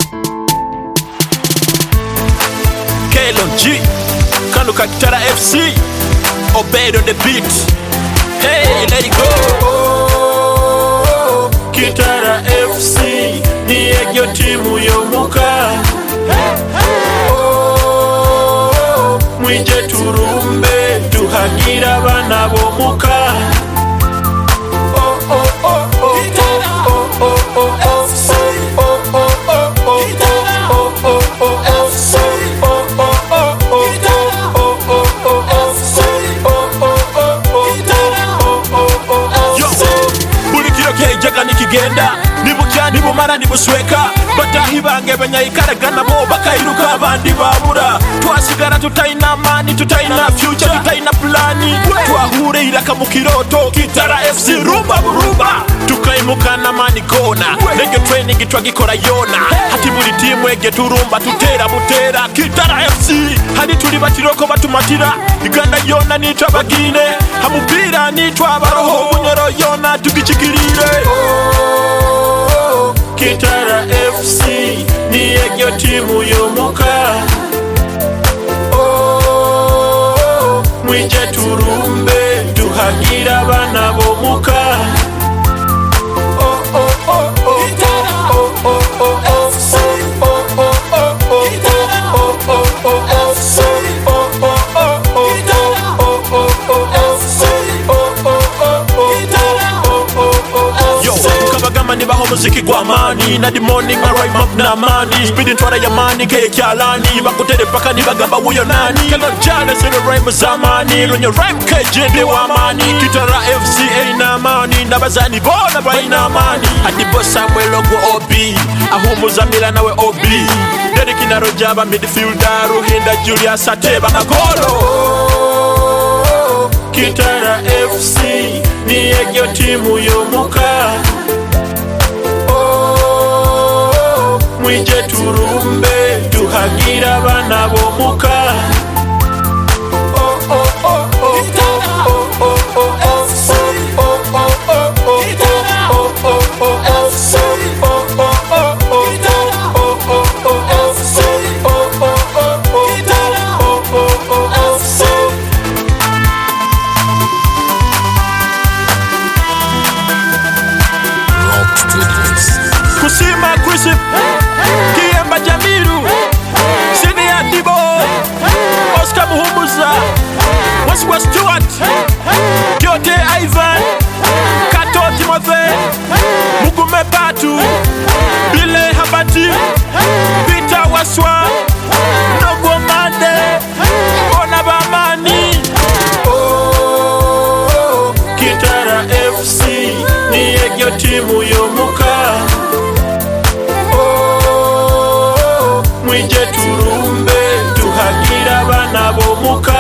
Kelon G, Kano Kakitara FC, Obeyed on the beat. Hey, let it go. Kitara FC, ni egyo timu yomuka. Mwije turumbe, tuhagira bana bomuka. Nikigenda nibucya nibumara nibusweka batahibange banyayikaragana bo bakairuka abandi babura twasigara tutayina mani tutayina future tutayina plani twahure iraka mu kiroto Kitara FC rumba burumba tukayimukana mani kona nege training twagikora yona hati muri timu ege turumba tutera butera Kitara FC hadi turi batiroko batumatira iganda yona nitwa bagine hamupira nitwa baroho munyoro yona tugichikirire. Kitara FC ni egyo timu yomuka. Mwije turumbe tuhagira bana bomuka. Nibaho muziki gwa mani na the morning I rhyme up na mani speeding twara ya mani ke kyalani bakutere paka nibagamba wuyo nani kala jana sino rhyme zamani runyo rhyme kejende wa mani Kitara FC na mani nabazani bona baina mani ati bossa mwelo gwa OB ahumuza mila nawe OB dedi kinaro jaba midfielder ruhinda Julius Ateba magolo. Kitara FC ni egyo timu yomuka. Mwije turumbe tuhagira bana bomuka. Kusima Chrisip Kiemba Jamiru Sini Adibo Oscar Muhumuza Waswa Stewart Kyote Ivan Kato Timothy Mugume Batu Bile Habati Peter Waswa Nogo Mande Onabamani. Kitara FC ni egyo timu yomuka. Mwije turumbe tuhagira bana bomuka.